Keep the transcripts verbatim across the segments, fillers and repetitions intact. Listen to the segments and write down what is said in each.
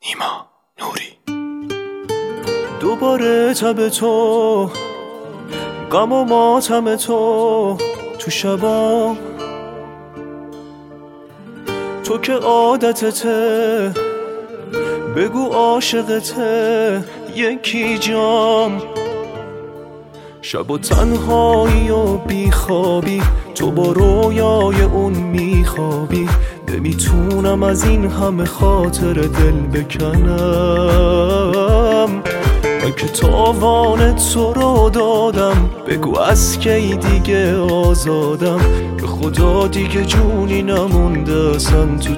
نیما نوری. دوباره تب تو، غم و ماتم تو تو شبا، تو که عادتته بگو عاشقته یکی جام. شب و تنهایی و بیخوابی، تو با رویای اون میخوابی. نمیتونم از این همه خاطر دل بکنم. من که تاوان تو رو دادم، بگو از کی دیگه آزادم. به خدا دیگه جونی نمونده اصلا تو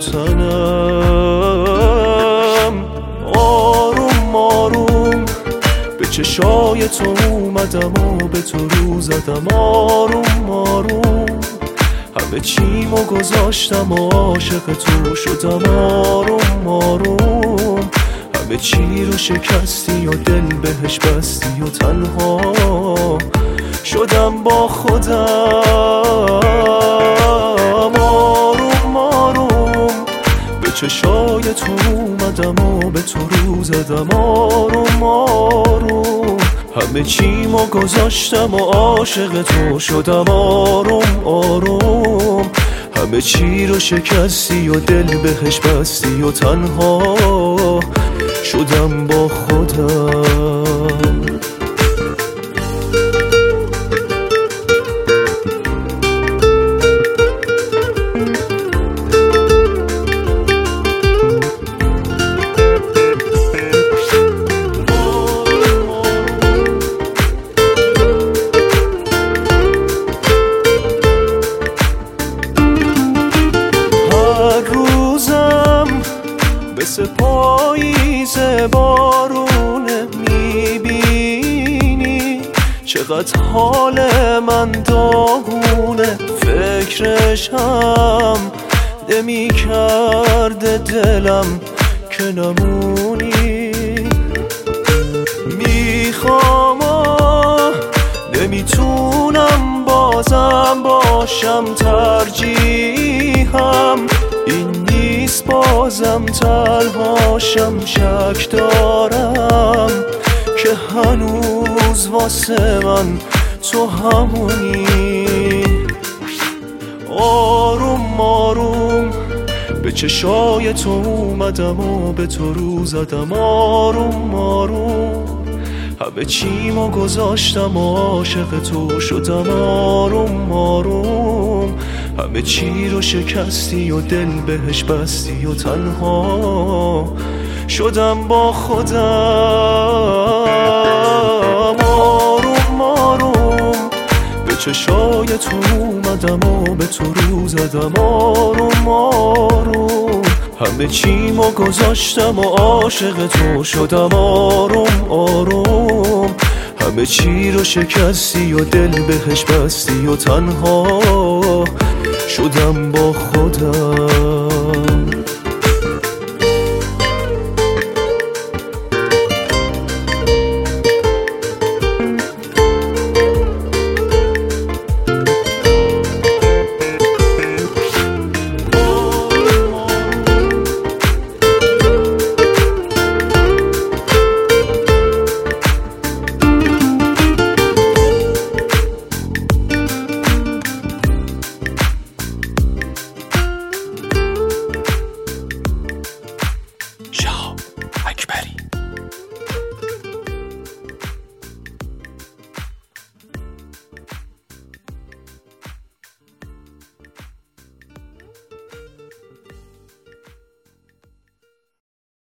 تنم. آروم آروم به چشای تو اومدم و به تو رو زدم. آروم آروم همه چیمو گذاشتم و عاشق تو شدم. آروم آروم همه چی رو شکستی و دل بهش بستی و تنها شدم با خودم. آروم آروم به چشای تو اومدم و به تو رو زدم. آروم آروم همه چیمو گذاشتم و عاشق تو شدم. آروم آروم همه چی رو شکستی و دل بهش بستی و تنها شدم با خودم. مثل پاییز بارونه میبینی چقدر حال من داغونه. فکرشم نمی کرده دلم که نمونی. میخوام نمیتونم بازم باشم ترجیحم این نیست. بازم تنهاشم شک دارم که هنوز واسه من تو همونی. آروم آروم به چشای تو اومدم و به تو رو زدم. آروم آروم همه چیمو گذاشتم و عاشق تو شدم. آروم آروم همه چی رو شکستی و دل بهش بستی و تنها شدم با خودم. آروم آروم به چشای تو اومدم و به تو رو زدم. آروم آروم همه چیمو گذاشتم و عاشق تو شدم. آروم آروم همه چی رو شکستی و دل بهش بستی و تنها شدم با خودم.